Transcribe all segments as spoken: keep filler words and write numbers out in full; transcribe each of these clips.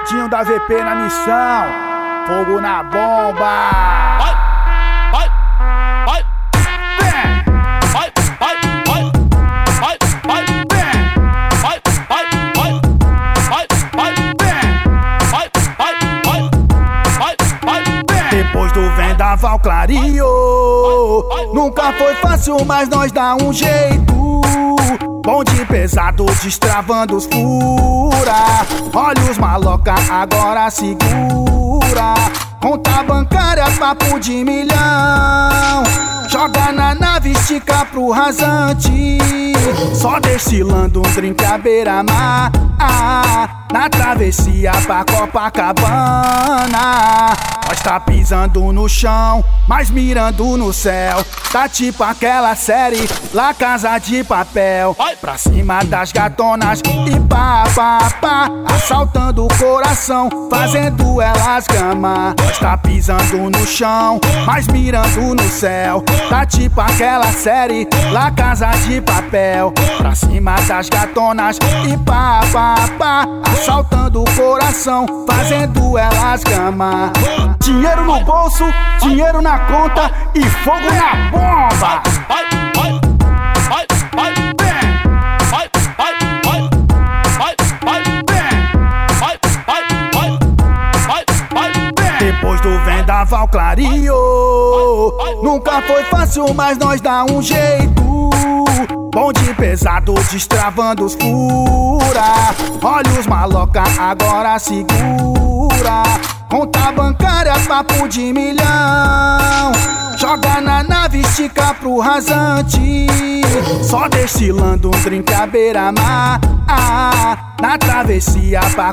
Netinho da V P na missão, fogo na bomba. Vai, vai, vai, vem, vai, vai, vai, vai, vai, vem, vai, vai, vai, vai, vai, vem, vai, vai, vai, vai, vai, vem. Depois do vendaval clareou, nunca foi fácil, mas nós dá um jeito. Bonde pesado destravando os fura, olha os maloca, agora segura. Conta bancária, papo de milhão. Joga na nave, estica pro rasante. Só destilando um drink à beira-mar, ah, na travessia pra Copacabana. Nós tá pisando no chão, mas mirando no céu. Tá tipo aquela série, La Casa de Papel. Pra cima das gatonas e pá, pá, pá, assaltando o coração, fazendo elas gamar. Nós tá pisando no chão, mas mirando no céu. Tá tipo aquela série, La Casa de Papel. Pra cima das gatonas e pá, pá, pá, assaltando o coração, fazendo elas gamar. Dinheiro no bolso, dinheiro na conta e fogo na bomba. Vai, vai, vai, vai, vem, vai, vai, vai, vai, vai, vem, vai, vai, vai, vai, vai, vem. Depois do vendaval clareou, nunca foi fácil, mas nós dá um jeito. Bonde pesado destravando os fura, olha os maloca, agora segura. Conta bancária, papo de milhão. Joga na nave, estica pro rasante. Só destilando um drink à beira-mar, ah, na travessia pra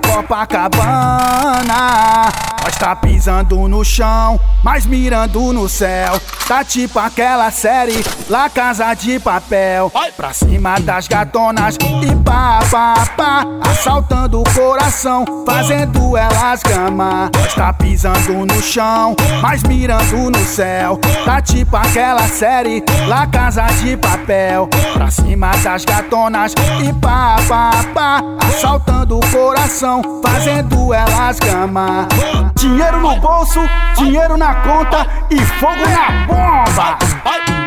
Copacabana. Nós tá pisando no chão, mas mirando no céu. Tá tipo aquela série, La Casa de Papel. Pra cima das gatonas e pá, pá, pá, assaltando o coração, fazendo elas gamar. Nós tá pisando no chão, mas mirando no céu. Tá tipo aquela série, La Casa de Papel. Pra cima das gatonas e pá, pá, pá, assaltando o coração, fazendo elas gamar. Dinheiro no bolso, dinheiro na conta e fogo na bomba. Vai,